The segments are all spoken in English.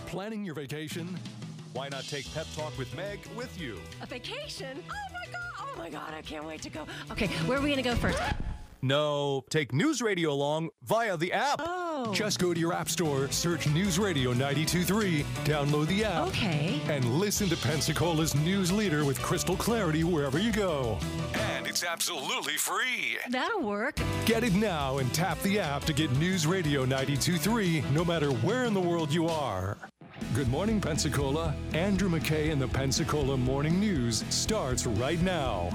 Planning your vacation? Why not take Pep Talk with Meg with you? A vacation? Oh my God, I can't wait to go. Okay, where are we going to go first? No, take News Radio along via the app. Oh. Just go to your app store, search News Radio 92.3, download the app. Okay. And listen to Pensacola's news leader with crystal clarity wherever you go. And it's absolutely free. That'll work. Get it now and tap the app to get News Radio 92.3 no matter where in the world you are. Good morning, Pensacola. Andrew McKay and the Pensacola Morning News starts right now.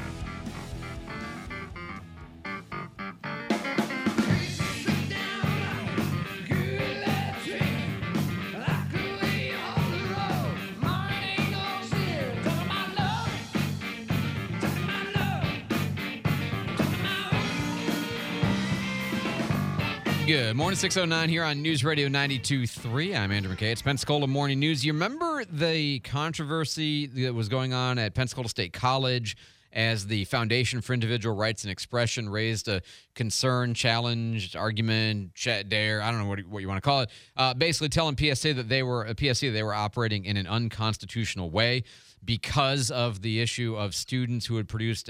Good morning, 6:09 here on News Radio 92.3. I'm Andrew McKay. It's Pensacola Morning News. You remember the controversy that was going on at Pensacola State College as the Foundation for Individual Rights and Expression raised a concern, challenge, argument, dare, I don't know what you want to call it, basically telling PSA that they were operating in an unconstitutional way because of the issue of students who had produced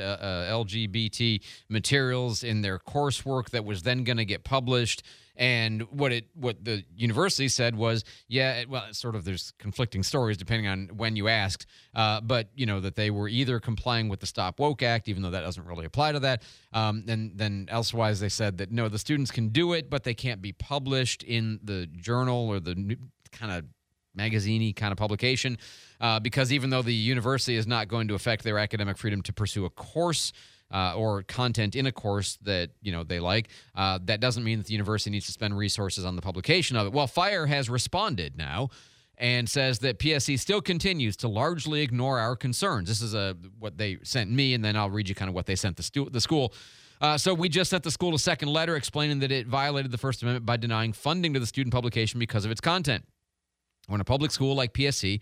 LGBT materials in their coursework that was then going to get published. And what the university said was, there's conflicting stories depending on when you asked, but that they were either complying with the Stop Woke Act, even though that doesn't really apply to that. And then elsewise they said that no, the students can do it, but they can't be published in the journal or the kind of magazine-y kind of publication, because even though the university is not going to affect their academic freedom to pursue a course or content in a course that they like, that doesn't mean that the university needs to spend resources on the publication of it. Well, FIRE has responded now and says that PSC still continues to largely ignore our concerns. This is what they sent me, and then I'll read you kind of what they sent the school. So we just sent the school a second letter explaining that it violated the First Amendment by denying funding to the student publication because of its content. When a public school like PSC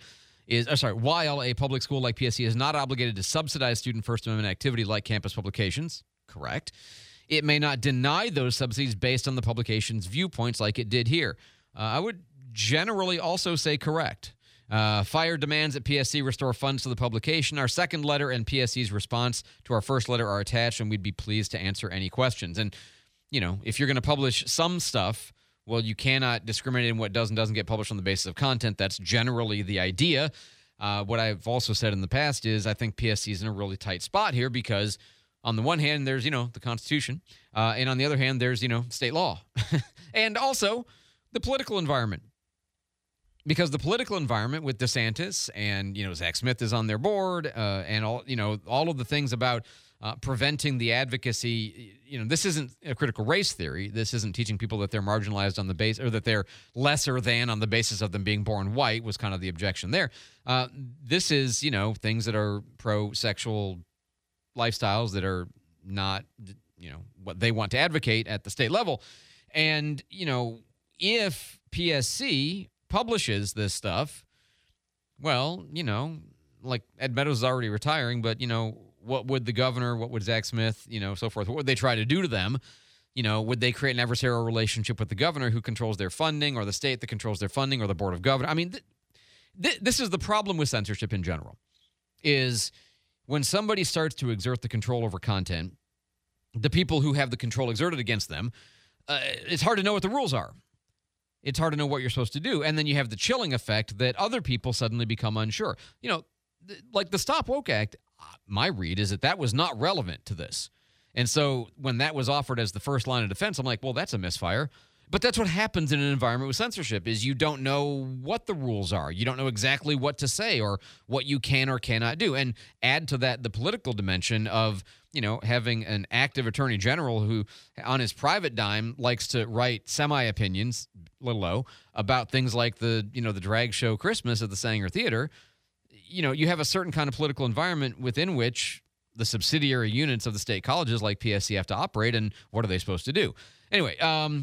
while a public school like PSC is not obligated to subsidize student First Amendment activity like campus publications, correct, it may not deny those subsidies based on the publication's viewpoints like it did here. I would generally also say correct. FIRE demands that PSC restore funds to the publication. Our second letter and PSC's response to our first letter are attached, and we'd be pleased to answer any questions. And, if you're going to publish some stuff, well, you cannot discriminate in what does and doesn't get published on the basis of content. That's generally the idea. What I've also said in the past is I think PSC is in a really tight spot here because on the one hand, there's, the Constitution. And on the other hand, there's, state law. And also the political environment. Because the political environment with DeSantis and, Zach Smith is on their board and all of the things about preventing the advocacy. This isn't a critical race theory. This isn't teaching people that they're marginalized on the base or that they're lesser than on the basis of them being born white was kind of the objection there. This is, things that are pro-sexual lifestyles that are not, what they want to advocate at the state level. And, if PSC publishes this stuff, well, like Ed Meadows is already retiring, but, what would the governor, what would Zach Smith, so forth, what would they try to do to them? Would they create an adversarial relationship with the governor who controls their funding or the state that controls their funding or the board of governors? I mean, this is the problem with censorship in general, is when somebody starts to exert the control over content, the people who have the control exerted against them, it's hard to know what the rules are. It's hard to know what you're supposed to do. And then you have the chilling effect that other people suddenly become unsure. Like the Stop Woke Act, my read is that was not relevant to this. And so when that was offered as the first line of defense, I'm like, well, that's a misfire. But that's what happens in an environment with censorship is you don't know what the rules are. You don't know exactly what to say or what you can or cannot do. And add to that the political dimension of, having an active attorney general who on his private dime likes to write semi-opinions, little o, about things like the drag show Christmas at the Sanger Theater. You have a certain kind of political environment within which the subsidiary units of the state colleges like PSC have to operate, and what are they supposed to do? Anyway,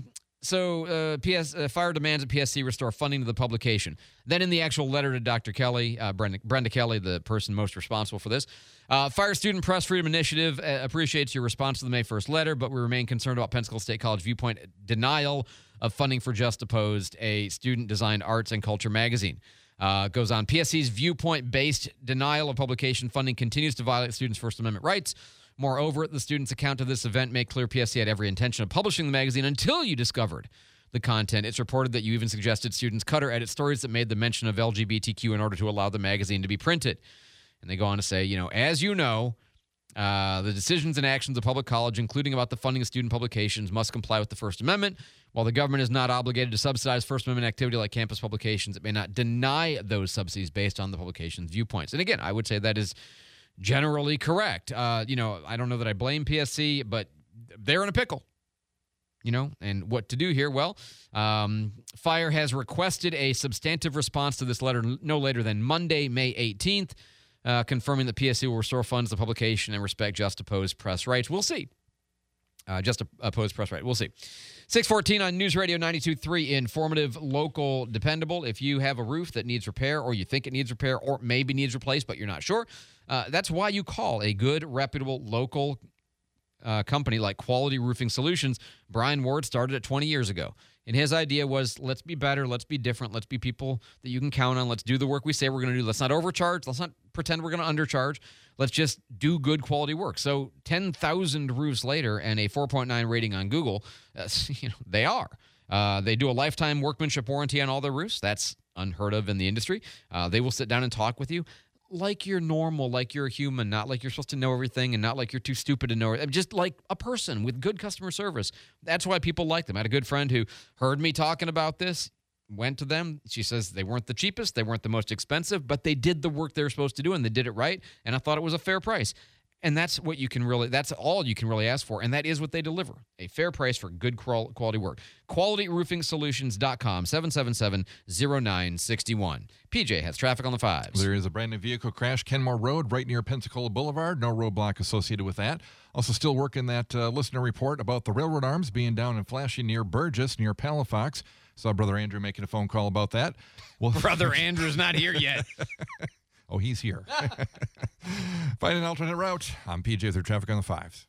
Fire demands at PSC restore funding to the publication. Then in the actual letter to Dr. Kelly, Brenda Kelly, the person most responsible for this, Fire Student Press Freedom Initiative appreciates your response to the May 1st letter, but we remain concerned about Pensacola State College Viewpoint denial of funding for Just Opposed, a student-designed arts and culture magazine. Goes on, PSC's viewpoint-based denial of publication funding continues to violate students' First Amendment rights. Moreover, the students' account of this event make clear PSC had every intention of publishing the magazine until you discovered the content. It's reported that you even suggested students cut or edit stories that made the mention of LGBTQ in order to allow the magazine to be printed. And they go on to say, as you know, the decisions and actions of public college, including about the funding of student publications, must comply with the First Amendment. While the government is not obligated to subsidize First Amendment activity like campus publications, it may not deny those subsidies based on the publication's viewpoints. And again, I would say that is generally correct. I don't know that I blame PSC, but they're in a pickle. And what to do here? Well, Fire has requested a substantive response to this letter no later than Monday, May 18th, confirming that PSC will restore funds to the publication and respect Just Opposed press rights. We'll see. Just Opposed press right. We'll see. 6:14 on News Radio 92.3, informative, local, dependable. If you have a roof that needs repair, or you think it needs repair, or maybe needs replaced, but you're not sure, that's why you call a good, reputable, local company like Quality Roofing Solutions. Brian Ward started it 20 years ago. And his idea was, let's be better, let's be different, let's be people that you can count on, let's do the work we say we're going to do. Let's not overcharge, let's not pretend we're going to undercharge. Let's just do good quality work. So 10,000 roofs later and a 4.9 rating on Google, they are. They do a lifetime workmanship warranty on all their roofs. That's unheard of in the industry. They will sit down and talk with you like you're normal, like you're a human, not like you're supposed to know everything and not like you're too stupid to know it. Just like a person with good customer service. That's why people like them. I had a good friend who heard me talking about this, went to them. She says they weren't the cheapest, they weren't the most expensive, but they did the work they were supposed to do, and they did it right, and I thought it was a fair price. And that's all you can really ask for, and that is what they deliver. A fair price for good quality work. QualityRoofingSolutions.com, 777-0961. PJ has traffic on the 5s. There is a brand new vehicle crash, Kenmore Road, right near Pensacola Boulevard. No roadblock associated with that. Also still working that listener report about the railroad arms being down and flashing near Burgess, near Palafox. Saw Brother Andrew making a phone call about that. Well, Brother Andrew's not here yet. Oh, he's here. Find an alternate route. I'm PJ with your traffic on the 5s.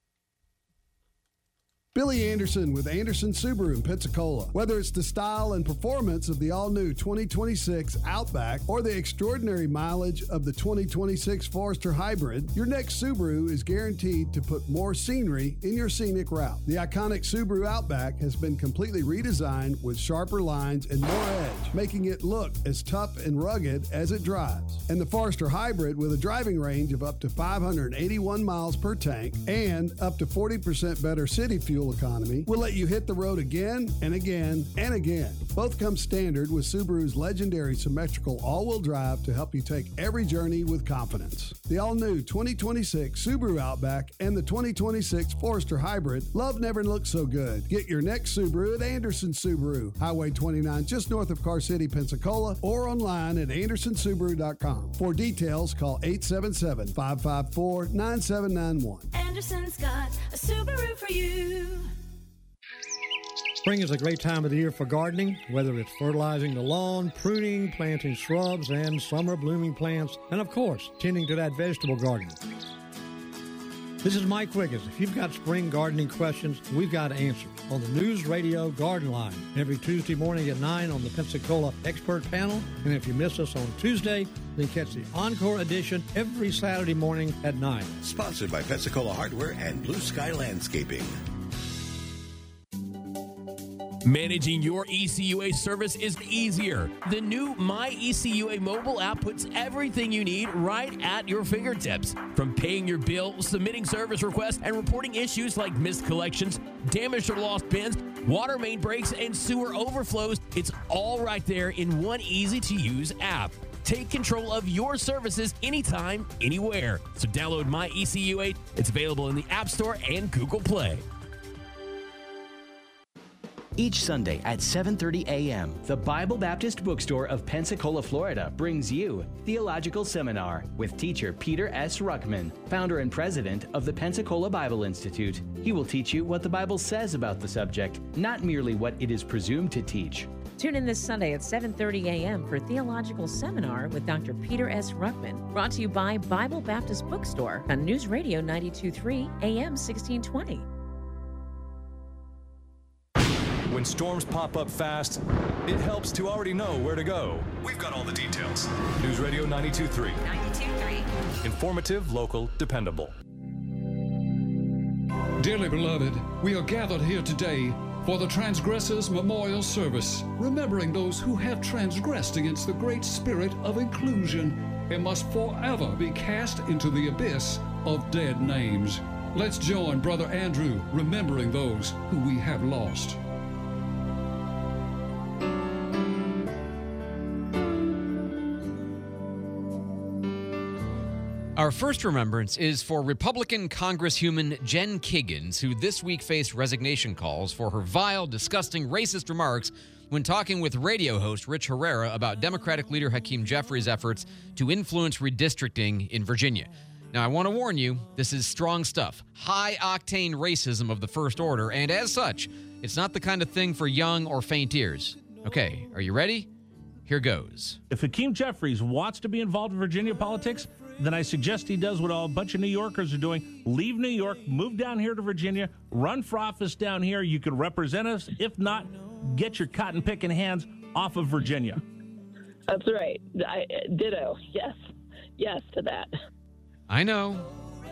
Billy Anderson with Anderson Subaru in Pensacola. Whether it's the style and performance of the all-new 2026 Outback or the extraordinary mileage of the 2026 Forester Hybrid, your next Subaru is guaranteed to put more scenery in your scenic route. The iconic Subaru Outback has been completely redesigned with sharper lines and more edge, making it look as tough and rugged as it drives. And the Forester Hybrid, with a driving range of up to 581 miles per tank and up to 40% better city fuel economy, will let you hit the road again and again and again. Both come standard with Subaru's legendary symmetrical all-wheel drive to help you take every journey with confidence. The all-new 2026 Subaru Outback and the 2026 Forester Hybrid, love never looked so good. Get your next Subaru at Anderson Subaru, Highway 29 just north of Car City, Pensacola, or online at andersonsubaru.com. For details, call 877-554-9791. Anderson's got a Subaru for you. Spring is a great time of the year for gardening, whether it's fertilizing the lawn, pruning, planting shrubs and summer blooming plants, and of course, tending to that vegetable garden. This is Mike Wiggins. If you've got spring gardening questions, we've got answers on the News Radio Garden Line every Tuesday morning at 9 on the Pensacola Expert Panel. And if you miss us on Tuesday, then catch the Encore edition every Saturday morning at 9. Sponsored by Pensacola Hardware and Blue Sky Landscaping. Managing your ECUA service is easier. The new My ECUA mobile app puts everything you need right at your fingertips. From paying your bill, submitting service requests, and reporting issues like missed collections, damaged or lost bins, water main breaks, and sewer overflows, it's all right there in one easy-to-use app. Take control of your services anytime, anywhere. So download My ECUA. It's available in the App Store and Google Play. Each Sunday at 7:30 a.m., the Bible Baptist Bookstore of Pensacola, Florida brings you Theological Seminar with teacher Peter S. Ruckman, founder and president of the Pensacola Bible Institute. He will teach you what the Bible says about the subject, not merely what it is presumed to teach. Tune in this Sunday at 7:30 a.m. for Theological Seminar with Dr. Peter S. Ruckman, brought to you by Bible Baptist Bookstore on News Radio 92.3 AM 1620. When storms pop up fast, it helps to already know where to go. We've got all the details. News Radio 92.3. 92.3. Informative, local, dependable. Dearly beloved, we are gathered here today for the Transgressors Memorial Service, remembering those who have transgressed against the great spirit of inclusion and must forever be cast into the abyss of dead names. Let's join Brother Andrew remembering those who we have lost. Our first remembrance is for Republican Congresswoman Jen Kiggins, who this week faced resignation calls for her vile, disgusting, racist remarks when talking with radio host Rich Herrera about Democratic leader Hakeem Jeffries' efforts to influence redistricting in Virginia. Now, I want to warn you, this is strong stuff, high-octane racism of the first order, and as such, it's not the kind of thing for young or faint ears. Okay, are you ready? Here goes. If Hakeem Jeffries wants to be involved in Virginia politics, then I suggest he does what a bunch of New Yorkers are doing. Leave New York, move down here to Virginia, run for office down here. You can represent us. If not, get your cotton-picking hands off of Virginia. That's right. Ditto. Yes to that. I know.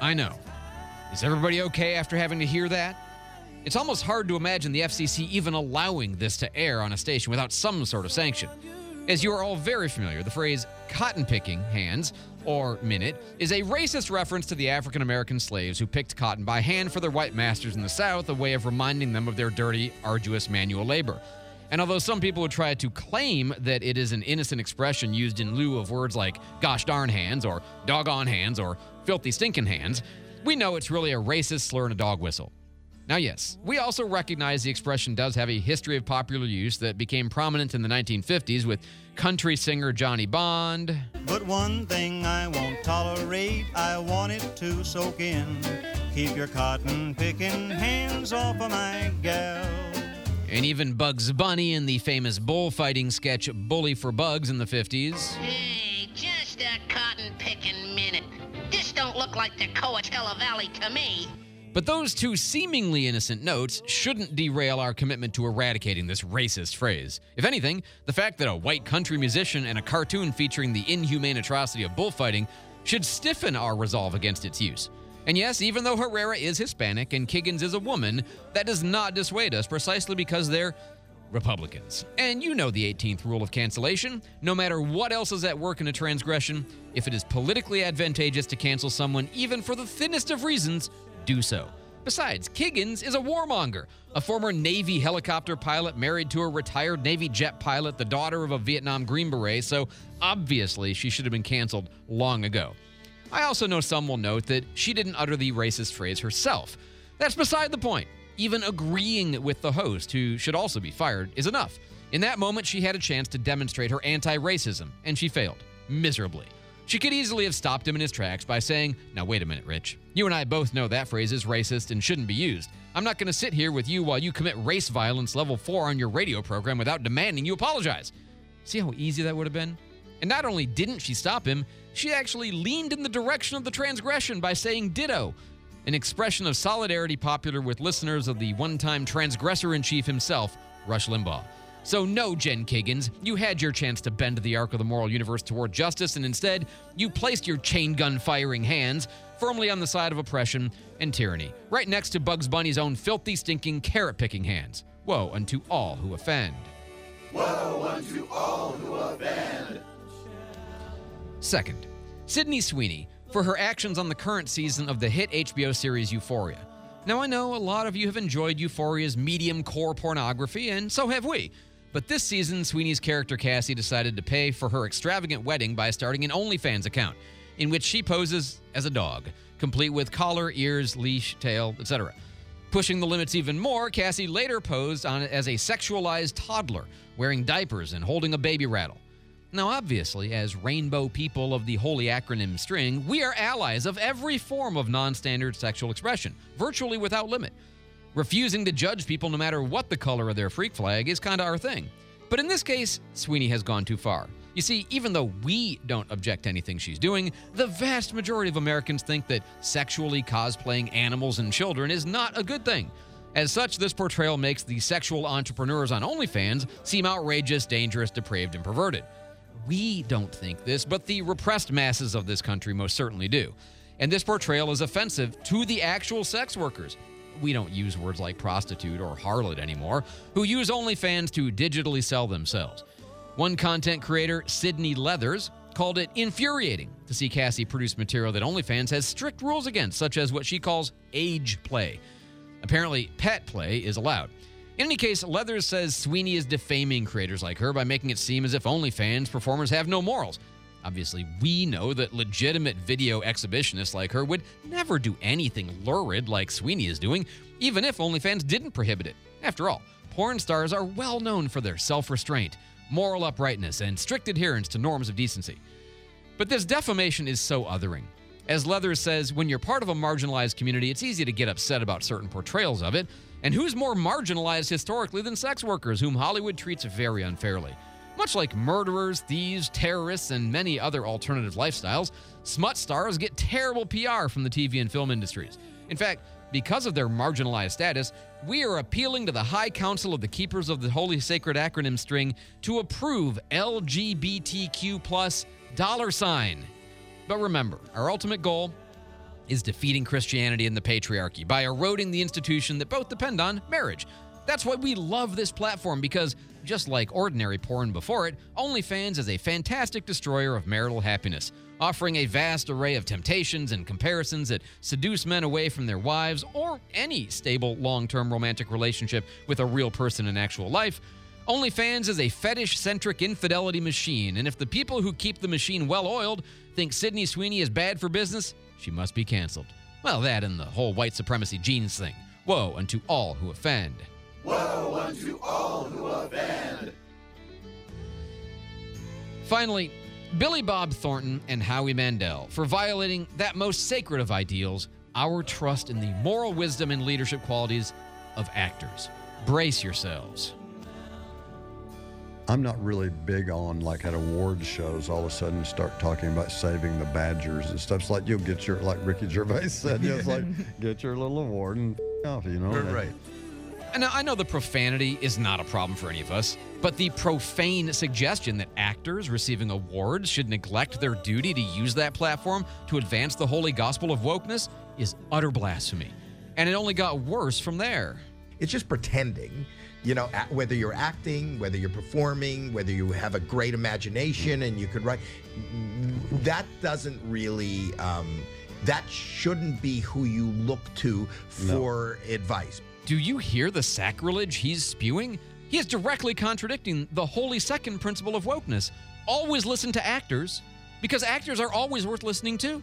Is everybody okay after having to hear that? It's almost hard to imagine the FCC even allowing this to air on a station without some sort of sanction. As you are all very familiar, the phrase cotton-picking hands, or minute, is a racist reference to the African-American slaves who picked cotton by hand for their white masters in the South, a way of reminding them of their dirty, arduous manual labor. And although some people would try to claim that it is an innocent expression used in lieu of words like gosh darn hands, or doggone hands, or filthy stinking hands, we know it's really a racist slur and a dog whistle. Now, yes, we also recognize the expression does have a history of popular use that became prominent in the 1950s with country singer Johnny Bond. But one thing I won't tolerate, I want it to soak in. Keep your cotton-picking hands off of my gal. And even Bugs Bunny in the famous bullfighting sketch Bully for Bugs in the 50s. Hey, just a cotton-picking minute. This don't look like the Coachella Valley to me. But those two seemingly innocent notes shouldn't derail our commitment to eradicating this racist phrase. If anything, the fact that a white country musician and a cartoon featuring the inhumane atrocity of bullfighting should stiffen our resolve against its use. And yes, even though Herrera is Hispanic and Kiggins is a woman, that does not dissuade us precisely because they're Republicans. And you know the 18th rule of cancellation. No matter what else is at work in a transgression, if it is politically advantageous to cancel someone, even for the thinnest of reasons, do so. Besides, Kiggins is a warmonger, a former Navy helicopter pilot married to a retired Navy jet pilot, the daughter of a Vietnam Green Beret, so obviously she should have been canceled long ago. I also know some will note that she didn't utter the racist phrase herself. That's beside the point. Even agreeing with the host, who should also be fired, is enough. In that moment, she had a chance to demonstrate her anti-racism, and she failed, miserably. She could easily have stopped him in his tracks by saying, "Now wait a minute, Rich. You and I both know that phrase is racist and shouldn't be used. I'm not going to sit here with you while you commit race violence level 4 on your radio program without demanding you apologize." See how easy that would have been? And not only didn't she stop him, she actually leaned in the direction of the transgression by saying ditto, an expression of solidarity popular with listeners of the one-time transgressor-in-chief himself, Rush Limbaugh. So no, Jen Kiggins, you had your chance to bend the arc of the moral universe toward justice, and instead, you placed your chain gun firing hands firmly on the side of oppression and tyranny, right next to Bugs Bunny's own filthy, stinking, carrot-picking hands. Woe unto all who offend. Woe unto all who offend. Second, Sydney Sweeney for her actions on the current season of the hit HBO series Euphoria. Now, I know a lot of you have enjoyed Euphoria's medium-core pornography, and so have we. But this season, Sweeney's character Cassie decided to pay for her extravagant wedding by starting an OnlyFans account, in which she poses as a dog, complete with collar, ears, leash, tail, etc. Pushing the limits even more, Cassie later posed on it as a sexualized toddler, wearing diapers and holding a baby rattle. Now, obviously, as rainbow people of the holy acronym string, we are allies of every form of non-standard sexual expression, virtually without limit. Refusing to judge people no matter what the color of their freak flag is kind of our thing. But in this case, Sweeney has gone too far. You see, even though we don't object to anything she's doing, the vast majority of Americans think that sexually cosplaying animals and children is not a good thing. As such, this portrayal makes the sexual entrepreneurs on OnlyFans seem outrageous, dangerous, depraved, and perverted. We don't think this, but the repressed masses of this country most certainly do. And this portrayal is offensive to the actual sex workers. We don't use words like prostitute or harlot anymore, who use OnlyFans to digitally sell themselves. One content creator, Sydney Leathers, called it infuriating to see Cassie produce material that OnlyFans has strict rules against, such as what she calls age play. Apparently, pet play is allowed. In any case, Leathers says Sweeney is defaming creators like her by making it seem as if OnlyFans performers have no morals. Obviously, we know that legitimate video exhibitionists like her would never do anything lurid like Sweeney is doing, even if OnlyFans didn't prohibit it. After all, porn stars are well known for their self-restraint, moral uprightness, and strict adherence to norms of decency. But this defamation is so othering. As Leathers says, when you're part of a marginalized community, it's easy to get upset about certain portrayals of it. And who's more marginalized historically than sex workers, whom Hollywood treats very unfairly? Much like murderers, thieves, terrorists, and many other alternative lifestyles, smut stars get terrible PR from the TV and film industries. In fact, because of their marginalized status, we are appealing to the High Council of the Keepers of the Holy Sacred Acronym String to approve LGBTQ+ $. But remember, our ultimate goal is defeating Christianity and the patriarchy by eroding the institution that both depend on, marriage. That's why we love this platform, because just like ordinary porn before it, OnlyFans is a fantastic destroyer of marital happiness, offering a vast array of temptations and comparisons that seduce men away from their wives or any stable long-term romantic relationship with a real person in actual life. OnlyFans is a fetish-centric infidelity machine, and if the people who keep the machine well-oiled think Sydney Sweeney is bad for business, she must be canceled. Well, that and the whole white supremacy genes thing. Woe unto all who offend. Woe unto all who offend. Finally, Billy Bob Thornton and Howie Mandel for violating that most sacred of ideals, our trust in the moral wisdom and leadership qualities of actors. Brace yourselves. I'm not really big on, like, at award shows, all of a sudden start talking about saving the Badgers and stuff. It's like you'll get your, like Ricky Gervais said, it's like, get your little award and off, you know? Right. And now, I know the profanity is not a problem for any of us, but the profane suggestion that actors receiving awards should neglect their duty to use that platform to advance the holy gospel of wokeness is utter blasphemy. And it only got worse from there. It's just pretending. You know, whether you're acting, whether you're performing, whether you have a great imagination and you could write, that doesn't really, that shouldn't be who you look to for advice. Do you hear the sacrilege he's spewing? He is directly contradicting the holy second principle of wokeness. Always listen to actors, because actors are always worth listening to.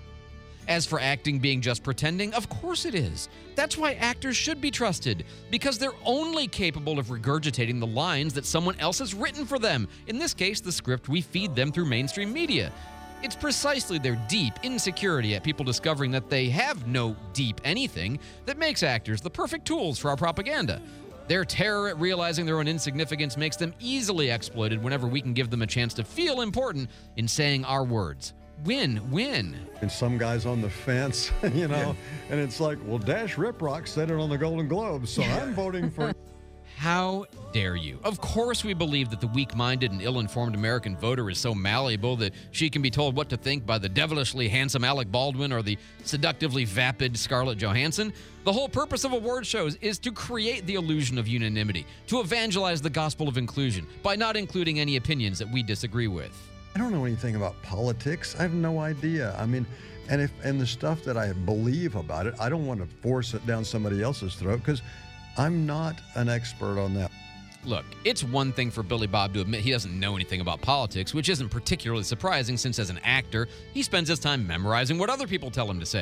As for acting being just pretending, of course it is. That's why actors should be trusted, because they're only capable of regurgitating the lines that someone else has written for them. In this case, the script we feed them through mainstream media. It's precisely their deep insecurity at people discovering that they have no deep anything that makes actors the perfect tools for our propaganda. Their terror at realizing their own insignificance makes them easily exploited whenever we can give them a chance to feel important in saying our words. Win-win. And some guy's on the fence, you know, and it's like, well, Dash Riprock said it on the Golden Globes, so I'm voting for... How dare you? Of course we believe that the weak-minded and ill-informed American voter is so malleable that she can be told what to think by the devilishly handsome Alec Baldwin or the seductively vapid Scarlett Johansson. The whole purpose of award shows is to create the illusion of unanimity, to evangelize the gospel of inclusion by not including any opinions that we disagree with. I don't know anything about politics. I have no idea. I mean, and the stuff that I believe about it, I don't want to force it down somebody else's throat because I'm not an expert on that. Look, it's one thing for Billy Bob to admit he doesn't know anything about politics, which isn't particularly surprising since as an actor, he spends his time memorizing what other people tell him to say.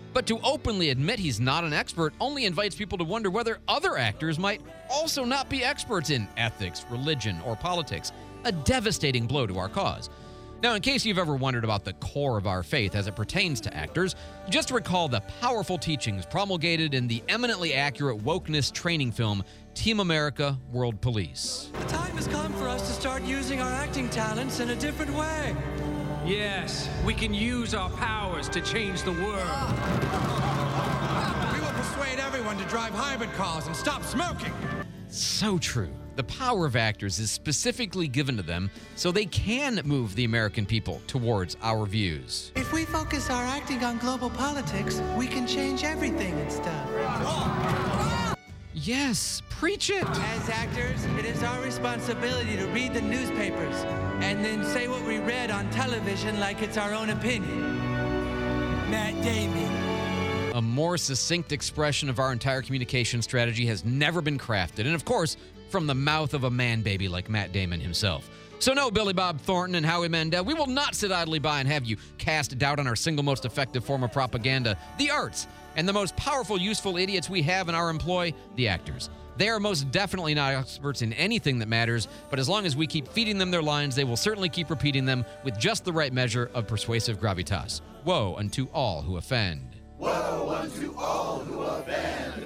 But to openly admit he's not an expert only invites people to wonder whether other actors might also not be experts in ethics, religion, or politics, a devastating blow to our cause. Now, in case you've ever wondered about the core of our faith as it pertains to actors, just recall the powerful teachings promulgated in the eminently accurate wokeness training film Team America: World Police. The time has come for us to start using our acting talents in a different way. Yes, we can use our powers to change the world. We will persuade everyone to drive hybrid cars and stop smoking. So true. The power of actors is specifically given to them so they can move the American people towards our views. If we focus our acting on global politics, we can change everything and stuff. Yes, preach it. As actors, it is our responsibility to read the newspapers and then say what we read on television like it's our own opinion. Matt Damon. A more succinct expression of our entire communication strategy has never been crafted. And of course, from the mouth of a man-baby like Matt Damon himself. So no, Billy Bob Thornton and Howie Mandel, we will not sit idly by and have you cast doubt on our single most effective form of propaganda, the arts, and the most powerful, useful idiots we have in our employ, the actors. They are most definitely not experts in anything that matters, but as long as we keep feeding them their lines, they will certainly keep repeating them with just the right measure of persuasive gravitas. Woe unto all who offend. Woe unto all who offend.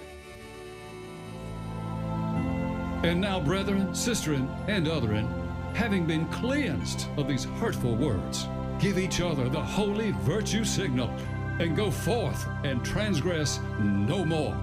And now, brethren, sisterin, and otherin, having been cleansed of these hurtful words, give each other the holy virtue signal, and go forth and transgress no more.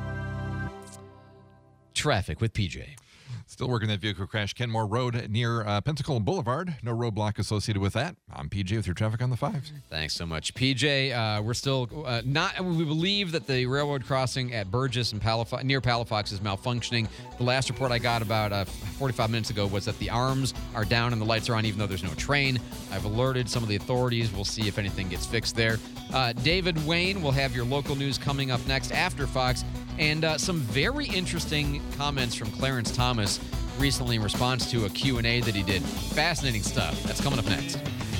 Traffic with PJ. Still working that vehicle crash, Kenmore Road near Pensacola Boulevard. No roadblock associated with that. I'm PJ with your traffic on the 5s. Thanks so much, PJ. We're still we believe that the railroad crossing at Burgess and near Palafox is malfunctioning. The last report I got about 45 minutes ago was that the arms are down and the lights are on even though there's no train. I've alerted some of the authorities. We'll see if anything gets fixed there. David Wayne will have your local news coming up next after Fox. And some very interesting comments from Clarence Thomas recently in response to a Q&A that he did. Fascinating stuff. That's coming up next.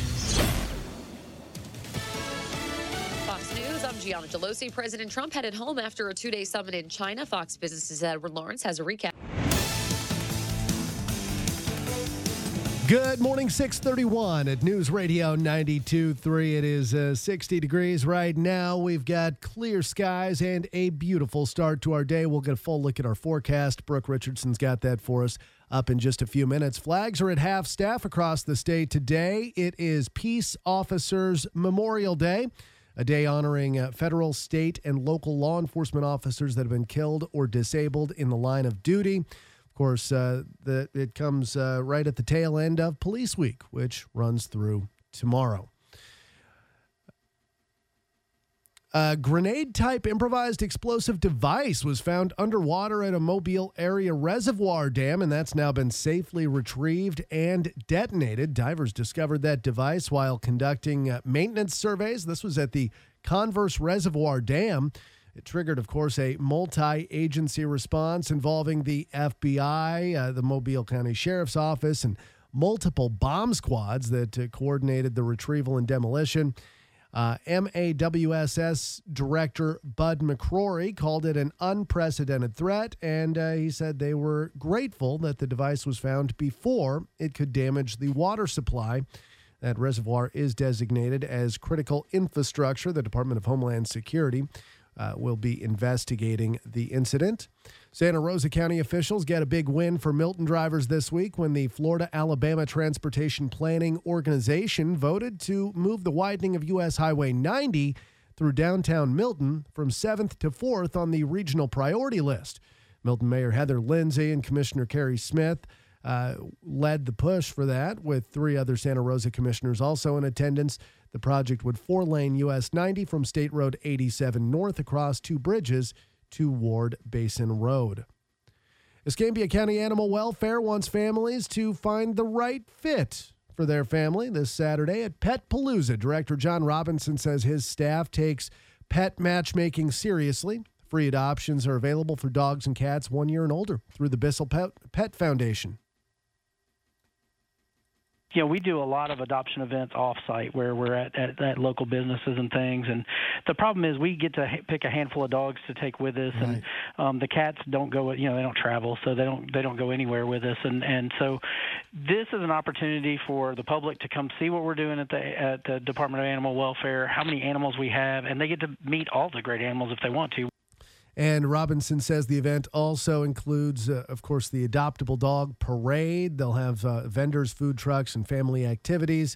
Fox News, I'm Gianna Delosi. President Trump headed home after a two-day summit in China. Fox Business's Edward Lawrence has a recap. Good morning, 631 at News Radio 92.3. It is 60 degrees right now. We've got clear skies and a beautiful start to our day. We'll get a full look at our forecast. Brooke Richardson's got that for us up in just a few minutes. Flags are at half-staff across the state today. It is Peace Officers Memorial Day, a day honoring federal, state, and local law enforcement officers that have been killed or disabled in the line of duty. Of course, it comes right at the tail end of Police Week, which runs through tomorrow. A grenade-type improvised explosive device was found underwater at a Mobile area reservoir dam, and that's now been safely retrieved and detonated. Divers discovered that device while conducting maintenance surveys. This was at the Converse Reservoir Dam. It triggered, of course, a multi-agency response involving the FBI, the Mobile County Sheriff's Office, and multiple bomb squads that coordinated the retrieval and demolition. MAWSS Director Bud McCrory called it an unprecedented threat, and he said they were grateful that the device was found before it could damage the water supply. That reservoir is designated as critical infrastructure. The Department of Homeland Security will be investigating the incident. Santa Rosa County officials get a big win for Milton drivers this week when the Florida-Alabama Transportation Planning Organization voted to move the widening of U.S. Highway 90 through downtown Milton from 7th to 4th on the regional priority list. Milton Mayor Heather Lindsay and Commissioner Carrie Smith led the push for that, with 3 other Santa Rosa commissioners also in attendance. The project would 4-lane US 90 from State Road 87 north across 2 bridges to Ward Basin Road. Escambia County Animal Welfare wants families to find the right fit for their family this Saturday at Pet Palooza. Director John Robinson says his staff takes pet matchmaking seriously. Free adoptions are available for dogs and cats 1 year and older through the Bissell Pet Foundation. We do a lot of adoption events off-site where we're at local businesses and things. And the problem is we get to pick a handful of dogs to take with us, Right. and the cats don't go. They don't travel, so they don't go anywhere with us. And so this is an opportunity for the public to come see what we're doing at the Department of Animal Welfare, how many animals we have, and they get to meet all the great animals if they want to. And Robinson says the event also includes, of course, the Adoptable Dog Parade. They'll have vendors, food trucks, and family activities.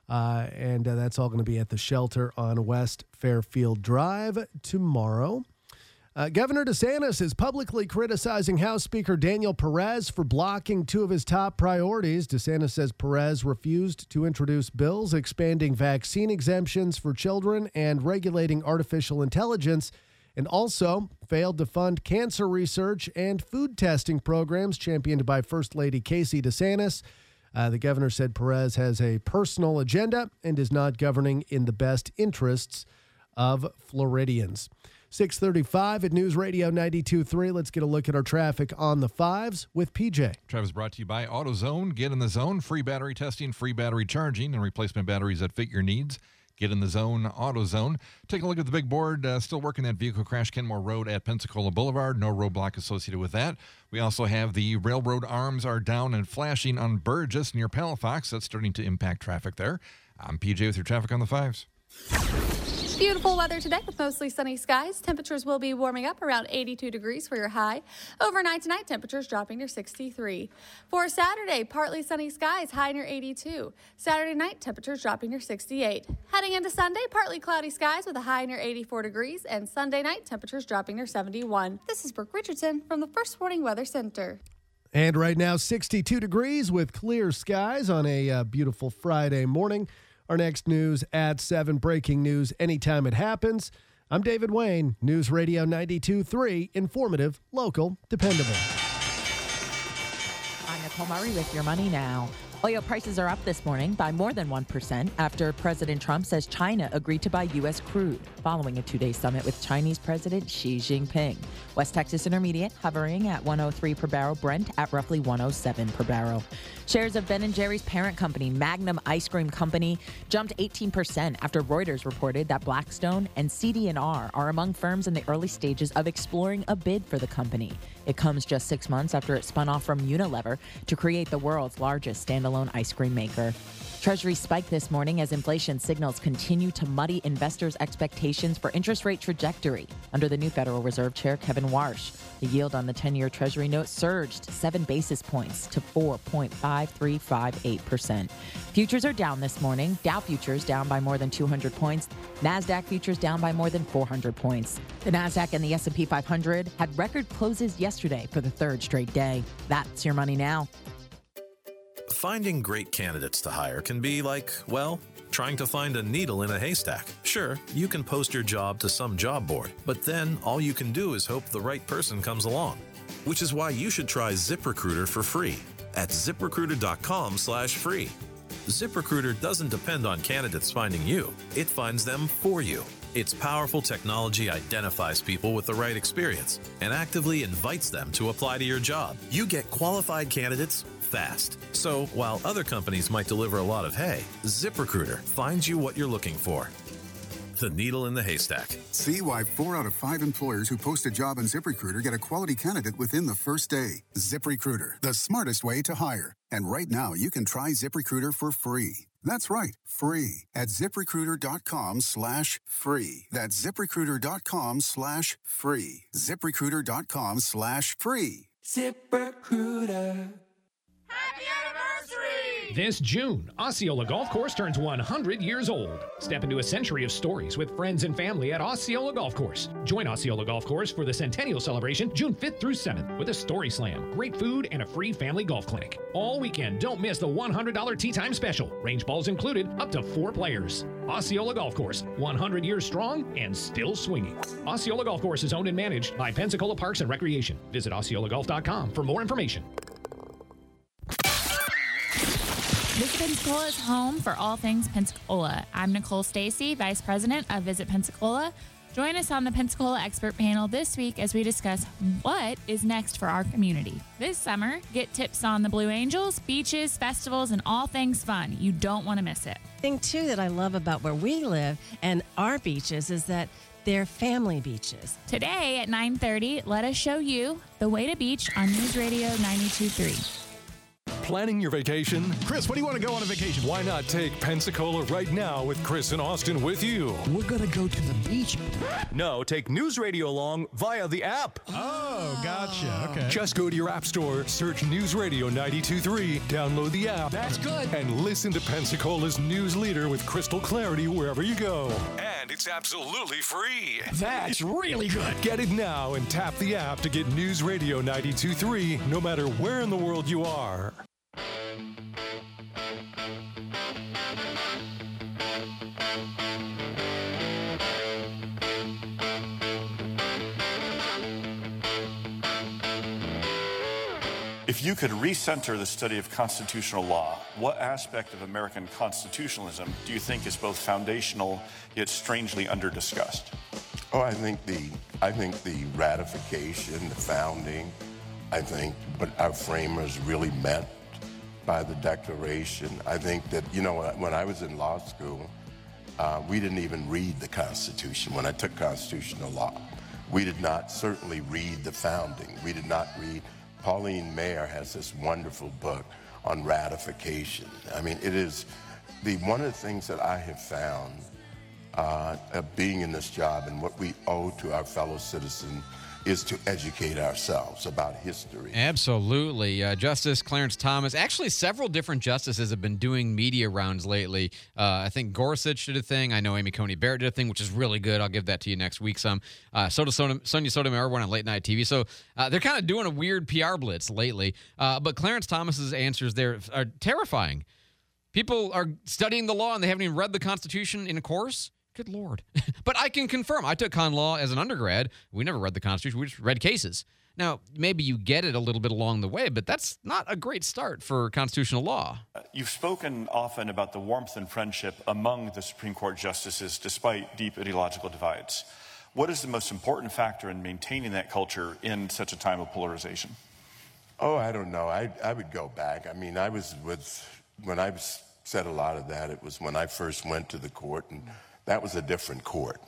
And that's all going to be at the shelter on West Fairfield Drive tomorrow. Governor DeSantis is publicly criticizing House Speaker Daniel Perez for blocking two of his top priorities. DeSantis says Perez refused to introduce bills expanding vaccine exemptions for children and regulating artificial intelligence, and also failed to fund cancer research and food testing programs championed by First Lady Casey DeSantis. The governor said Perez has a personal agenda and is not governing in the best interests of Floridians. 6:35 at News Radio 92.3. Let's get a look at our traffic on the fives with PJ. Traffic is brought to you by AutoZone. Get in the zone. Free battery testing, free battery charging, and replacement batteries that fit your needs. Get in the zone, AutoZone. Take a look at the big board. Still working that vehicle crash, Kenmore Road at Pensacola Boulevard. No roadblock associated with that. We also have the railroad arms are down and flashing on Burgess near Palafox. That's starting to impact traffic there. I'm PJ with your traffic on the fives. Beautiful weather today with mostly sunny skies. Temperatures will be warming up around 82 degrees for your high. Overnight tonight, temperatures dropping near 63. For Saturday, partly sunny skies, high near 82. Saturday night, temperatures dropping near 68. Heading into Sunday, partly cloudy skies with a high near 84 degrees. And Sunday night, temperatures dropping near 71. This is Brooke Richardson from the First Warning Weather Center. And right now, 62 degrees with clear skies on a beautiful Friday morning. Our next news at 7, breaking news anytime it happens. I'm David Wayne, News Radio 92.3, informative, local, dependable. I'm Nicole Murray with your money now. Oil prices are up this morning by more than 1% after President Trump says China agreed to buy U.S. crude following a two-day summit with Chinese President Xi Jinping. West Texas Intermediate hovering at 103 per barrel, Brent at roughly 107 per barrel. Shares of Ben & Jerry's parent company, Magnum Ice Cream Company, jumped 18% after Reuters reported that Blackstone and CD&R are among firms in the early stages of exploring a bid for the company. It comes just 6 months after it spun off from Unilever to create the world's largest standalone ice cream maker. Treasury spiked this morning as inflation signals continue to muddy investors' expectations for interest rate trajectory. Under the new Federal Reserve Chair, Kevin Warsh, the yield on the 10-year Treasury note surged 7 basis points to 4.5358%. Futures are down this morning. Dow futures down by more than 200 points. NASDAQ futures down by more than 400 points. The NASDAQ and the S&P 500 had record closes yesterday for the third straight day. That's your money now. Finding great candidates to hire can be like, well, trying to find a needle in a haystack. Sure, you can post your job to some job board, but then all you can do is hope the right person comes along. Which is why you should try ZipRecruiter for free at ZipRecruiter.com/free. ZipRecruiter doesn't depend on candidates finding you. It finds them for you. Its powerful technology identifies people with the right experience and actively invites them to apply to your job. You get qualified candidates fast. So while other companies might deliver a lot of hay, ZipRecruiter finds you what you're looking for. The needle in the haystack. See why 4 out of 5 employers who post a job on ZipRecruiter get a quality candidate within the first day. ZipRecruiter, the smartest way to hire. And right now, you can try ZipRecruiter for free. That's right, free at ZipRecruiter.com/free. That's ZipRecruiter.com/free. ZipRecruiter.com/free. ZipRecruiter. This June, Osceola Golf Course turns 100 years old. Step into a century of stories with friends and family at Osceola Golf Course. Join Osceola Golf Course for the Centennial Celebration June 5th through 7th with a story slam, great food, and a free family golf clinic. All weekend, don't miss the $100 tee time special. Range balls included, up to 4 players. Osceola Golf Course, 100 years strong and still swinging. Osceola Golf Course is owned and managed by Pensacola Parks and Recreation. Visit OsceolaGolf.com for more information. Visit Pensacola is home for all things Pensacola. I'm Nicole Stacy, Vice President of Visit Pensacola. Join us on the Pensacola Expert Panel this week as we discuss what is next for our community. This summer, get tips on the Blue Angels, beaches, festivals, and all things fun. You don't want to miss it. Thing, too, that I love about where we live and our beaches is that they're family beaches. Today at 9:30, let us show you the way to beach on News Radio 92.3. Planning your vacation? Chris, where do you want to go on a vacation? Why not take Pensacola right now with Chris and Austin with you? We're going to go to the beach. No, take News Radio along via the app. Oh, gotcha. Okay. Just go to your app store, search News Radio 92.3, download the app. That's good. And listen to Pensacola's news leader with crystal clarity wherever you go. And it's absolutely free. That's really good. Get it now and tap the app to get News Radio 92.3 no matter where in the world you are. If you could recenter the study of constitutional law, what aspect of American constitutionalism do you think is both foundational yet strangely under-discussed? Oh, I think the ratification, the founding, I think what our framers really meant by the Declaration. I think that, when I was in law school, we didn't even read the Constitution. When I took constitutional law, we did not certainly read the founding. We did not read. Pauline Maier has this wonderful book on ratification. I mean, it is one of the things that I have found being in this job and what we owe to our fellow citizens is to educate ourselves about history. Absolutely. Justice Clarence Thomas, actually several different justices have been doing media rounds lately. I think Gorsuch did a thing. I know Amy Coney Barrett did a thing, which is really good. I'll give that to you next week some. Sonia Sotomayor went on late night TV. So they're kind of doing a weird PR blitz lately. But Clarence Thomas's answers there are terrifying. People are studying the law and they haven't even read the Constitution in a course. Good Lord. But I can confirm, I took con law as an undergrad. We never read the Constitution. We just read cases. Now, maybe you get it a little bit along the way, but that's not a great start for constitutional law. You've spoken often about the warmth and friendship among the Supreme Court justices despite deep ideological divides. What is the most important factor in maintaining that culture in such a time of polarization? Oh, I don't know. I would go back. I mean, when I said a lot of that, it was when I first went to the court, and that was a different court.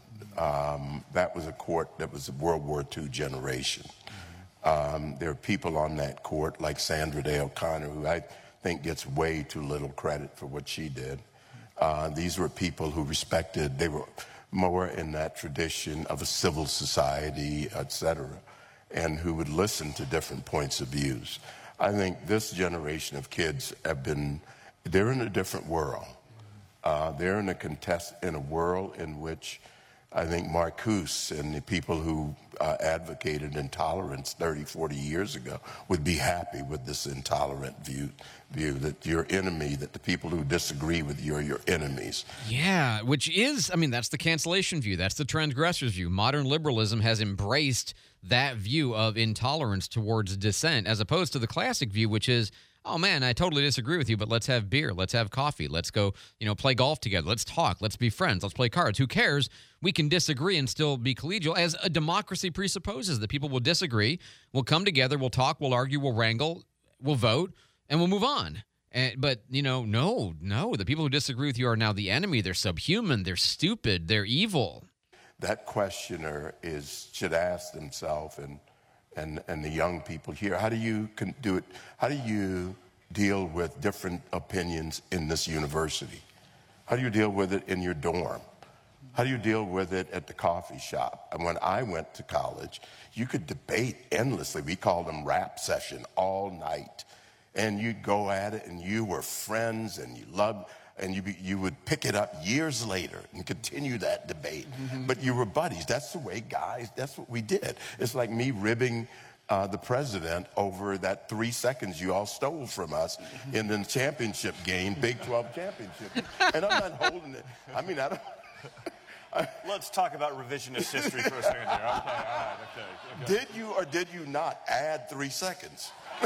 That was a court that was a World War II generation. There are people on that court like Sandra Day O'Connor, who I think gets way too little credit for what she did. These were people who respected, they were more in that tradition of a civil society, et cetera, and who would listen to different points of views. I think this generation of kids they're in a different world. They're in a world in which I think Marcuse and the people who advocated intolerance 30, 40 years ago would be happy with this intolerant view that your enemy, that the people who disagree with you are your enemies. Yeah, which is, that's the cancellation view. That's the transgressor's view. Modern liberalism has embraced that view of intolerance towards dissent, as opposed to the classic view, which is, oh, man, I totally disagree with you, but let's have beer. Let's have coffee. Let's go, play golf together. Let's talk. Let's be friends. Let's play cards. Who cares? We can disagree and still be collegial, as a democracy presupposes that people will disagree, we'll come together, we'll talk, we'll argue, we'll wrangle, we'll vote, and we'll move on. But, no, the people who disagree with you are now the enemy. They're subhuman. They're stupid. They're evil. That questioner should ask themselves, and the young people here, how do you do it? How do you deal with different opinions in this university? How do you deal with it in your dorm? How do you deal with it at the coffee shop? And when I went to college, you could debate endlessly. We called them rap session all night. And you'd go at it, and you were friends, and you loved, and you would pick it up years later and continue that debate. Mm-hmm. But you were buddies. That's the way guys, that's what we did. It's like me ribbing the president over that 3 seconds you all stole from us in the championship game, Big 12 championship. And I'm not holding it. I don't... Let's talk about revisionist history for a second here. Okay, all right, okay. Did you or did you not add 3 seconds?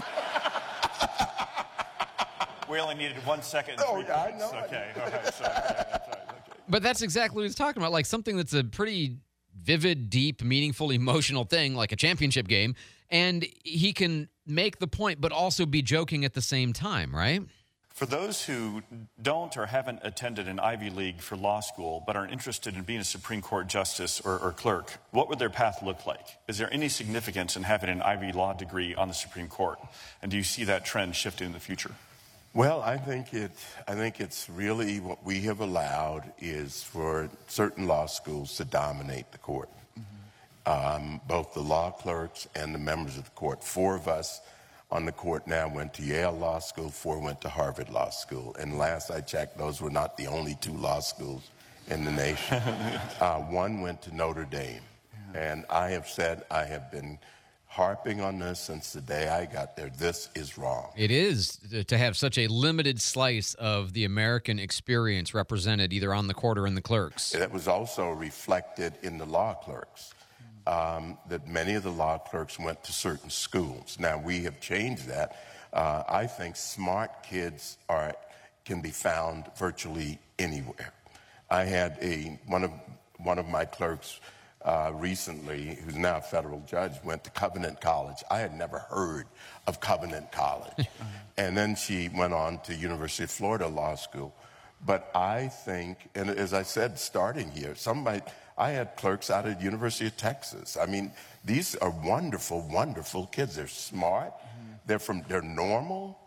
We only needed 1 second and 3 points. I know. Okay, all right. So, that's right. Okay. But that's exactly what he's talking about. Like something that's a pretty vivid, deep, meaningful, emotional thing like a championship game, and he can make the point but also be joking at the same time, right? For those who don't or haven't attended an Ivy League for law school but are interested in being a Supreme Court justice or clerk, what would their path look like? Is there any significance in having an Ivy law degree on the Supreme Court? And do you see that trend shifting in the future? Well, I think it's really what we have allowed is for certain law schools to dominate the court. Both the law clerks and the members of the court. 4 of us on the court now went to Yale Law School, 4 went to Harvard Law School. And last I checked, those were not the only 2 law schools in the nation. 1 went to Notre Dame. And I have said, I have been harping on this since the day I got there. This is wrong. It is to have such a limited slice of the American experience represented either on the court or in the clerks. That was also reflected in the law clerks. That many of the law clerks went to certain schools. Now, we have changed that. I think smart kids can be found virtually anywhere. I had one of my clerks recently, who's now a federal judge, went to Covenant College. I had never heard of Covenant College. And then she went on to University of Florida Law School. But I think, and as I said, starting here, I had clerks out of the University of Texas. I mean, these are wonderful, wonderful kids. They're smart. They're normal.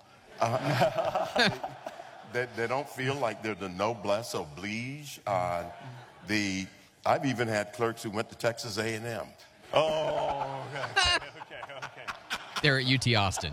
They don't feel like they're the noblesse oblige. I've even had clerks who went to Texas A&M. Oh, okay. They're at UT Austin.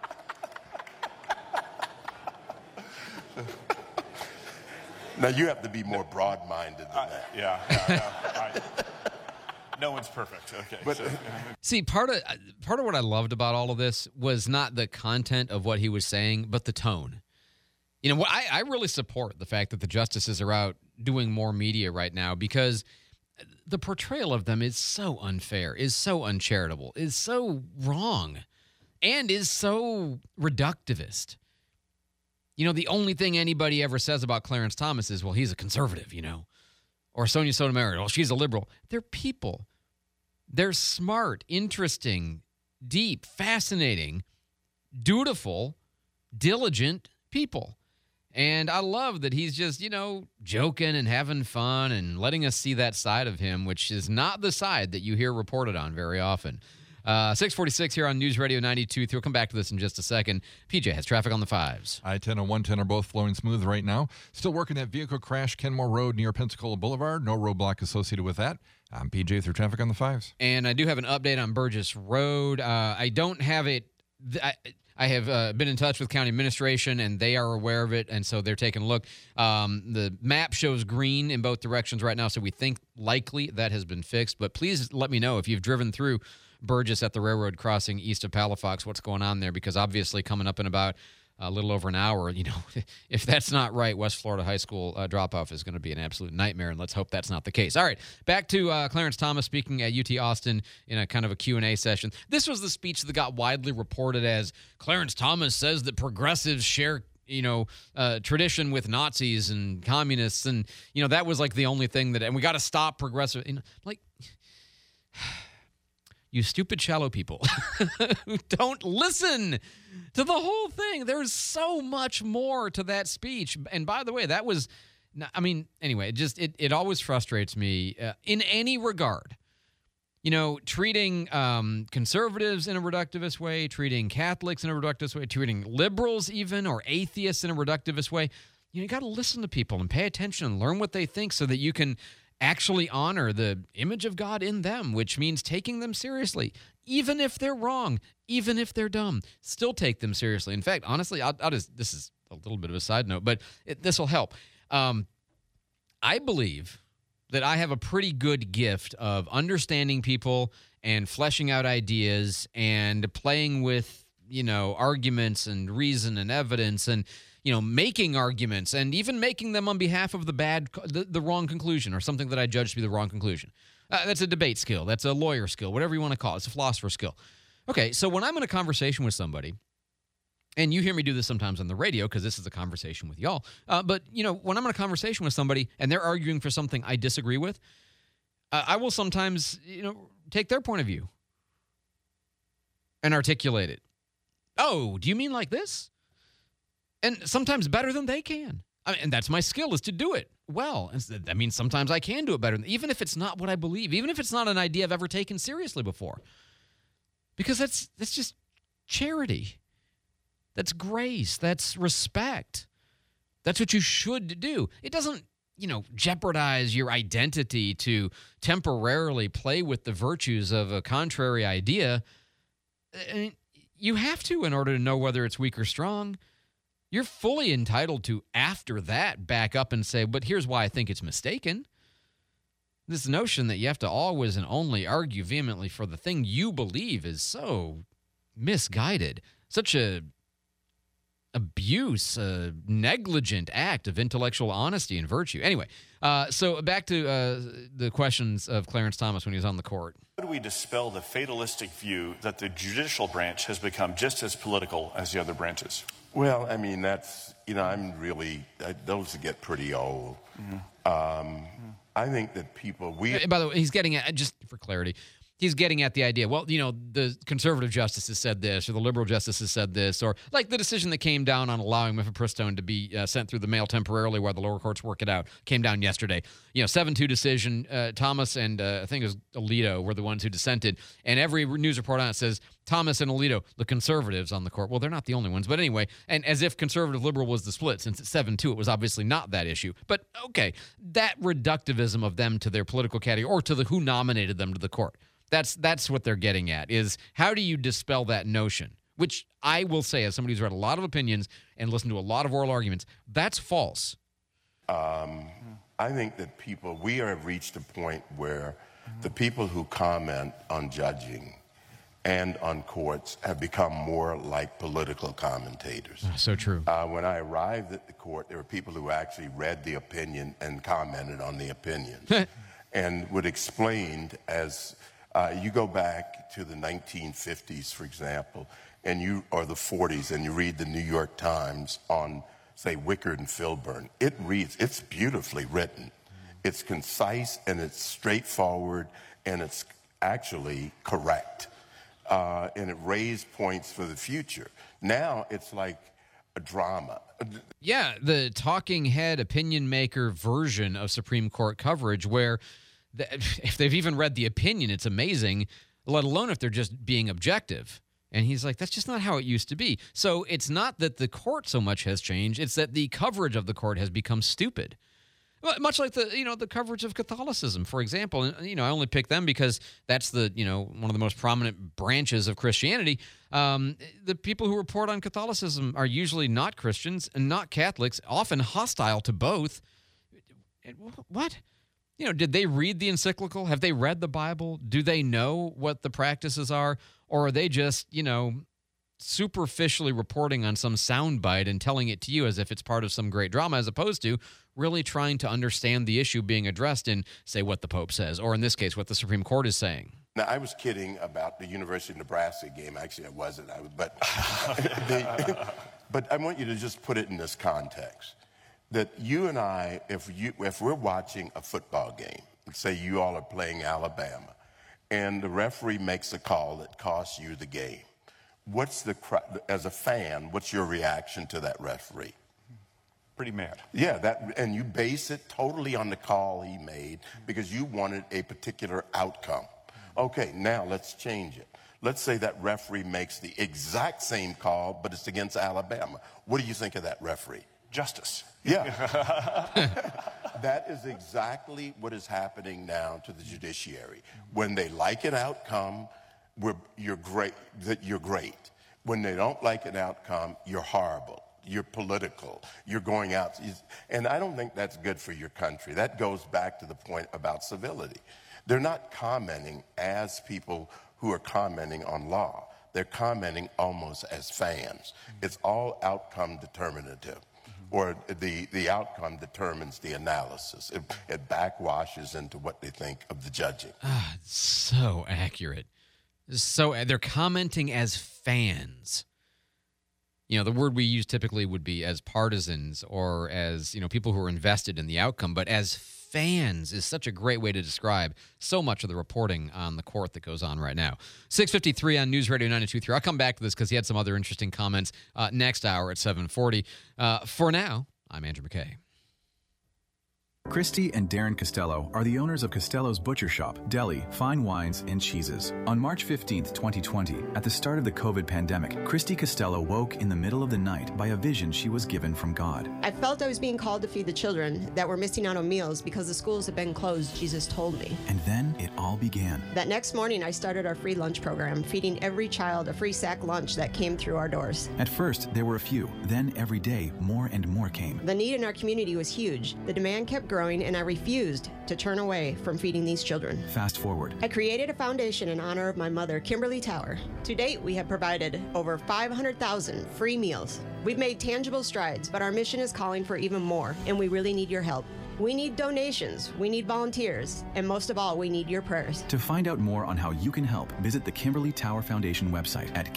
Now, you have to be more broad-minded than that. Yeah. No one's perfect. Okay. But, see, part of what I loved about all of this was not the content of what he was saying, but the tone. You know, I really support the fact that the justices are out doing more media right now because the portrayal of them is so unfair, is so uncharitable, is so wrong, and is so reductivist. You know, the only thing anybody ever says about Clarence Thomas is, well, he's a conservative, you know, or Sonia Sotomayor, well, she's a liberal. They're people. They're smart, interesting, deep, fascinating, dutiful, diligent people. And I love that he's just, you know, joking and having fun and letting us see that side of him, which is not the side that you hear reported on very often. 646 here on News Radio 92.3. We'll come back to this in just a second. PJ has traffic on the 5s. I-10 and 110 are both flowing smooth right now. Still working that vehicle crash, Kenmore Road near Pensacola Boulevard. No roadblock associated with that. I'm PJ through traffic on the 5s. And I do have an update on Burgess Road. I don't have it. I have been in touch with county administration, and they are aware of it, and so they're taking a look. The map shows green in both directions right now, so we think likely that has been fixed. But please let me know if you've driven through Burgess at the railroad crossing east of Palafox, what's going on there, because obviously coming up in about a little over an hour, you know, if that's not right, West Florida High School drop-off is going to be an absolute nightmare, and let's hope that's not the case. All right, back to Clarence Thomas speaking at UT Austin in a kind of a Q&A session. This was the speech that got widely reported as Clarence Thomas says that progressives share, you know, tradition with Nazis and communists, and, you know, that was like the only thing that, and we got to stop progressive, you know, like, you stupid, shallow people who don't listen to the whole thing. There's so much more to that speech. And by the way, that was, I mean, anyway, it always frustrates me in any regard. You know, treating conservatives in a reductivist way, treating Catholics in a reductivist way, treating liberals even, or atheists in a reductivist way. You got to listen to people and pay attention and learn what they think so that you can actually honor the image of God in them, which means taking them seriously. Even if they're wrong, even if they're dumb, still take them seriously. In fact, honestly, I'll just, this is a little bit of a side note, but this will help. I believe that I have a pretty good gift of understanding people and fleshing out ideas and playing with, you know, arguments and reason and evidence and, you know, making arguments and even making them on behalf of the wrong conclusion or something that I judge to be the wrong conclusion. That's a debate skill. That's a lawyer skill, whatever you want to call it. It's a philosopher skill. Okay, so when I'm in a conversation with somebody, and you hear me do this sometimes on the radio because this is a conversation with y'all, but, you know, when I'm in a conversation with somebody and they're arguing for something I disagree with, I will sometimes, take their point of view and articulate it. Oh, do you mean like this? And sometimes better than they can. And that's my skill, is to do it well. And that means sometimes I can do it better, even if it's not what I believe, even if it's not an idea I've ever taken seriously before. Because that's just charity. That's grace. That's respect. That's what you should do. It doesn't, jeopardize your identity to temporarily play with the virtues of a contrary idea. You have to in order to know whether it's weak or strong. You're fully entitled to, after that, back up and say, but here's why I think it's mistaken. This notion that you have to always and only argue vehemently for the thing you believe is so misguided. Such a abuse, negligent act of intellectual honesty and virtue. Anyway, so back to the questions of Clarence Thomas when he was on the court. How do we dispel the fatalistic view that the judicial branch has become just as political as the other branches? Well, I mean, that's, those get pretty old. I think that By the way, he's getting at, just for clarity, he's getting at the idea, well, the conservative justices said this, or the liberal justices said this, or like the decision that came down on allowing mifepristone to be sent through the mail temporarily while the lower courts work it out, came down yesterday. 7-2 decision. Thomas and I think it was Alito were the ones who dissented, and every news report on it says Thomas and Alito, the conservatives on the court. Well, they're not the only ones, but anyway, and as if conservative-liberal was the split. Since it's 7-2, it was obviously not that issue. But okay, that reductivism of them to their political category or to the who nominated them to the court. That's what they're getting at, is how do you dispel that notion? Which I will say, as somebody who's read a lot of opinions and listened to a lot of oral arguments, that's false. I think that we have reached a point where the people who comment on judging and on courts have become more like political commentators. So true. When I arrived at the court, there were people who actually read the opinion and commented on the opinion and would explain as... you go back to the 1950s, for example, or the 40s, and you read the New York Times on, say, Wickard and Filburn. It's beautifully written. It's concise, and it's straightforward, and it's actually correct. And it raised points for the future. Now it's like a drama. Yeah, the talking head opinion maker version of Supreme Court coverage where... if they've even read the opinion, it's amazing, let alone if they're just being objective. And he's like, that's just not how it used to be. So it's not that the court so much has changed, it's that the coverage of the court has become stupid. Much like the coverage of Catholicism, for example. And, I only pick them because that's one of the most prominent branches of Christianity. The people who report on Catholicism are usually not Christians and not Catholics, often hostile to both. What? Did they read the encyclical? Have they read the Bible? Do they know what the practices are? Or are they just, superficially reporting on some soundbite and telling it to you as if it's part of some great drama, as opposed to really trying to understand the issue being addressed in, say, what the Pope says, or in this case, what the Supreme Court is saying? Now, I was kidding about the University of Nebraska game. Actually, I wasn't. But I want you to just put it in this context. That you and I, if we're watching a football game, say you all are playing Alabama, and the referee makes a call that costs you the game, as a fan, what's your reaction to that referee? Pretty mad. Yeah, and you base it totally on the call he made because you wanted a particular outcome. Okay, now let's change it. Let's say that referee makes the exact same call, but it's against Alabama. What do you think of that referee? Justice. Yeah. That is exactly what is happening now to the judiciary. When they like an outcome, you're great. When they don't like an outcome, you're horrible. You're political. You're going out. And I don't think that's good for your country. That goes back to the point about civility. They're not commenting as people who are commenting on law. They're commenting almost as fans. It's all outcome determinative. Or the outcome determines the analysis. It backwashes into what they think of the judging. So accurate. So they're commenting as fans. the word we use typically would be as partisans or as, people who are invested in the outcome, but as fans is such a great way to describe so much of the reporting on the court that goes on right now. 6:53 on News Radio 92.3. I'll come back to this because he had some other interesting comments next hour at 7:40. For now, I'm Andrew McKay. Christy and Darren Costello are the owners of Costello's Butcher Shop, Deli, Fine Wines, and Cheeses. On March 15th, 2020, at the start of the COVID pandemic, Christy Costello woke in the middle of the night by a vision she was given from God. I felt I was being called to feed the children that were missing out on meals because the schools had been closed, Jesus told me. And then it all began. That next morning, I started our free lunch program, feeding every child a free sack lunch that came through our doors. At first, there were a few. Then every day, more and more came. The need in our community was huge. The demand kept growing, and I refused to turn away from feeding these children. Fast forward. I created a foundation in honor of my mother, Kimberly Tower. To date, we have provided over 500,000 free meals. We've made tangible strides, but our mission is calling for even more, and we really need your help. We need donations, we need volunteers, and most of all, we need your prayers. To find out more on how you can help, visit the Kimberly Tower Foundation website at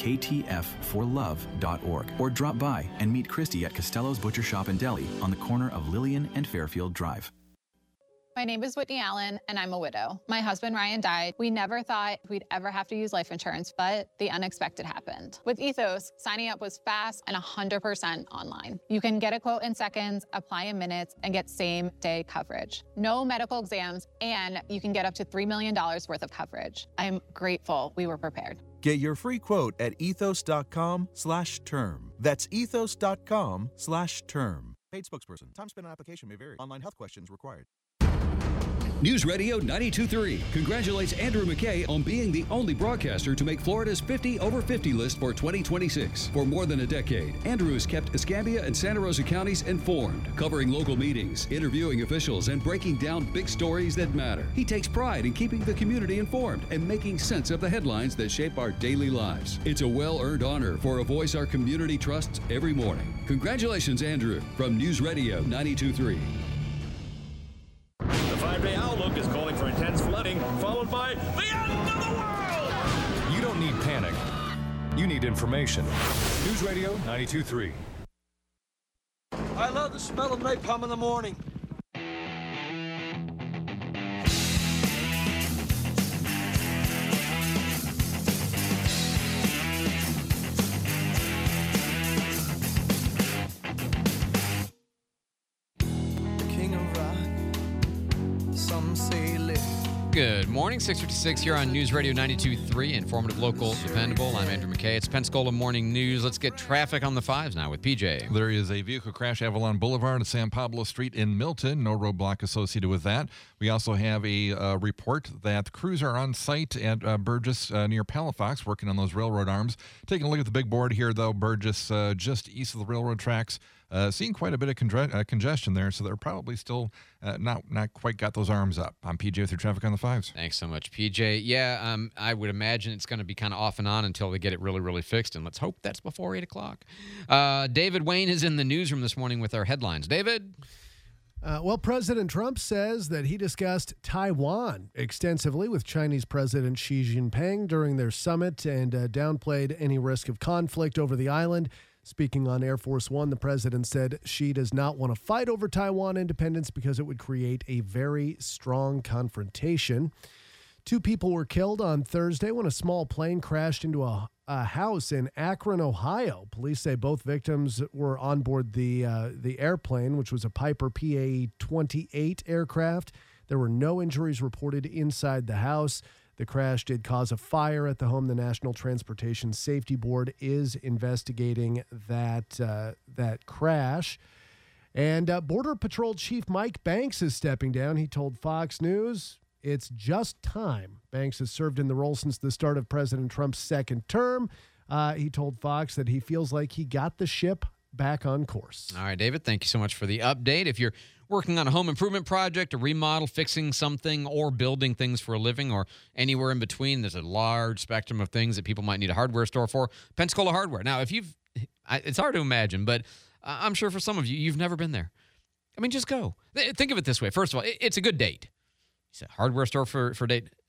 ktfforlove.org or drop by and meet Christy at Costello's Butcher Shop and Deli on the corner of Lillian and Fairfield Drive. My name is Whitney Allen, and I'm a widow. My husband, Ryan, died. We never thought we'd ever have to use life insurance, but the unexpected happened. With Ethos, signing up was fast and 100% online. You can get a quote in seconds, apply in minutes, and get same-day coverage. No medical exams, and you can get up to $3 million worth of coverage. I'm grateful we were prepared. Get your free quote at ethos.com/term. That's ethos.com/term. Paid spokesperson. Time spent on application may vary. Online health questions required. News Radio 92.3 congratulates Andrew McKay on being the only broadcaster to make Florida's 50 over 50 list for 2026. For more than a decade, Andrew has kept Escambia and Santa Rosa counties informed, covering local meetings, interviewing officials, and breaking down big stories that matter. He takes pride in keeping the community informed and making sense of the headlines that shape our daily lives. It's a well-earned honor for a voice our community trusts every morning. Congratulations, Andrew, from News Radio 92.3. The 5-day outlook is calling for intense flooding, followed by the end of the world! You don't need panic. You need information. News Radio 92.3. I love the smell of napalm in the morning. Good morning, 6:56 here on News Radio 92.3, informative, local, dependable. I'm Andrew McKay. It's Pensacola Morning News. Let's get traffic on the fives now with PJ. There is a vehicle crash Avalon Boulevard and San Pablo Street in Milton. No roadblock associated with that. We also have a report that crews are on site at Burgess near Palafox working on those railroad arms. Taking a look at the big board here, though, Burgess just east of the railroad tracks. Seeing quite a bit of congestion there, so they're probably still not quite got those arms up. I'm PJ with your traffic on the fives. Thanks so much, PJ. Yeah, I would imagine it's going to be kind of off and on until they get it really, really fixed, and let's hope that's before 8 o'clock. David Wayne is in the newsroom this morning with our headlines. David? Well, President Trump says that he discussed Taiwan extensively with Chinese President Xi Jinping during their summit and downplayed any risk of conflict over the island. Speaking on Air Force One, the president said Xi does not want to fight over Taiwan independence because it would create a very strong confrontation. 2 people were killed on Thursday when a small plane crashed into a house in Akron, Ohio. Police say both victims were on board the airplane, which was a Piper PA-28 aircraft. There were no injuries reported inside the house. The crash did cause a fire at the home. The National Transportation Safety Board is investigating that crash. And Border Patrol Chief Mike Banks is stepping down. He told Fox News it's just time. Banks has served in the role since the start of President Trump's second term. He told Fox that he feels like he got the ship back on course. All right, David, thank you so much for the update. If you're working on a home improvement project, a remodel, fixing something, or building things for a living, or anywhere in between, there's a large spectrum of things that people might need a hardware store for. Pensacola Hardware. Now, it's hard to imagine, but I'm sure for some of you, you've never been there. I mean, just go. Think of it this way. First of all, it's a good date. It's a hardware store for date.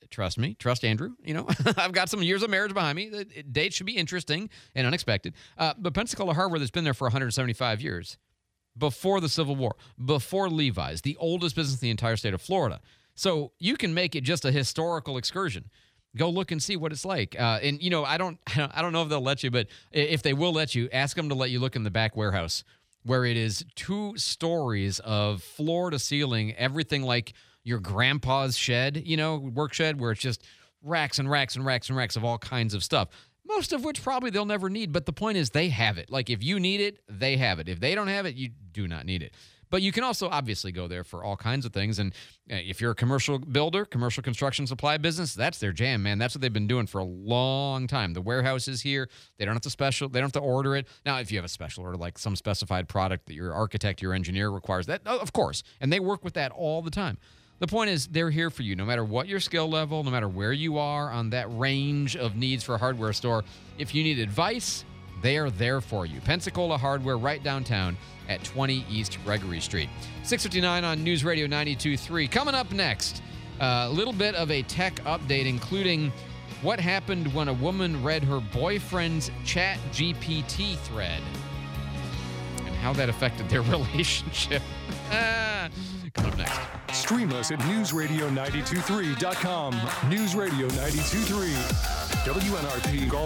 Trust me. Trust Andrew. I've got some years of marriage behind me. The date should be interesting and unexpected. But Pensacola Hardware that's been there for 175 years, before the Civil War, before Levi's, the oldest business in the entire state of Florida. So you can make it just a historical excursion. Go look and see what it's like. And I don't know if they'll let you, but if they will let you, ask them to let you look in the back warehouse, where it is 2 stories of floor to ceiling, everything like your grandpa's shed, work shed, where it's just racks and racks and racks and racks of all kinds of stuff. Most of which probably they'll never need, but the point is they have it. Like if you need it, they have it. If they don't have it, you do not need it. But you can also obviously go there for all kinds of things. And if you're a commercial builder, commercial construction supply business, that's their jam, man. That's what they've been doing for a long time. The warehouse is here. They don't have to order it. Now, if you have a special order, like some specified product that your architect, your engineer requires, that of course. And they work with that all the time. The point is they're here for you no matter what your skill level, no matter where you are on that range of needs for a hardware store. If you need advice, they are there for you. Pensacola Hardware, right downtown at 20 East Gregory Street. 6:59 on News Radio 92.3. Coming up next, a little bit of a tech update, including what happened when a woman read her boyfriend's ChatGPT thread and how that affected their relationship. Coming up next. Stream us at newsradio923.com. News Radio 92.3. WNRP.